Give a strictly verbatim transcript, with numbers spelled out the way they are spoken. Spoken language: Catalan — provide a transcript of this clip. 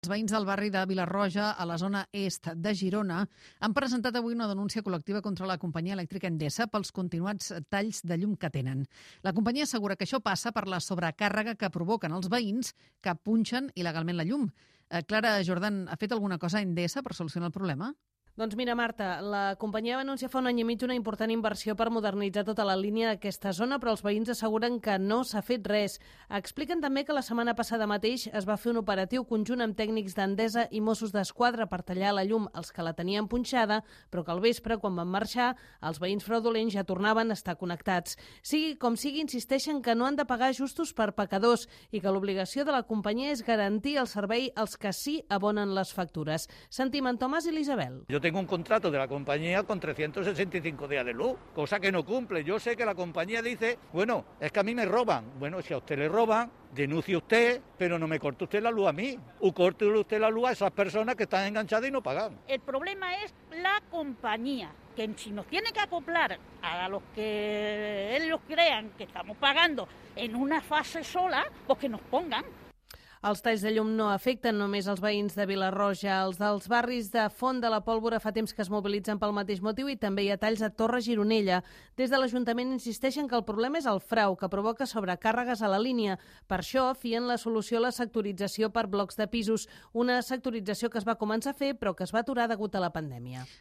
Els veïns del barri de Vilarroja, a la zona est de Girona, han presentat avui una denúncia col·lectiva contra la companyia elèctrica Endesa pels continuats talls de llum que tenen. La companyia assegura que això passa per la sobrecàrrega que provoquen els veïns que punxen il·legalment la llum. Eh, Clara Jordan, ha fet alguna cosa Endesa per solucionar el problema? Doncs mira, Marta, la companyia va anunciar fa un any i mig una important inversió per modernitzar tota la línia d'aquesta zona, però els veïns asseguren que no s'ha fet res. Expliquen també que la setmana passada mateix es va fer un operatiu conjunt amb tècnics d'Endesa i Mossos d'Esquadra per tallar la llum als que la tenien punxada, però que al vespre, quan van marxar, els veïns fraudulents ja tornaven a estar connectats. Sigui com sigui, insisteixen que no han de pagar justos per pecadors i que l'obligació de la companyia és garantir el servei als que sí abonen les factures. Sentim en Tomàs i l'Isabel. Yo tengo un contrato de la compañía con trescientos sesenta y cinco días de luz, cosa que no cumple. Yo sé que la compañía dice, bueno, es que a mí me roban. Bueno, si a usted le roban, denuncie usted, pero no me corte usted la luz a mí. O corte usted la luz a esas personas que están enganchadas y no pagan. El problema es la compañía, que si nos tiene que acoplar a los que ellos crean que estamos pagando en una fase sola, pues que nos pongan. Els talls de llum no afecten només els veïns de Vilarroja. Els dels barris de Font de la Pólvora fa temps que es mobilitzen pel mateix motiu i també hi ha talls a Torre Gironella. Des de l'Ajuntament insisteixen que el problema és el frau, que provoca sobrecàrregues a la línia. Per això fien la solució a la sectorització per blocs de pisos, una sectorització que es va començar a fer però que es va aturar degut a la pandèmia.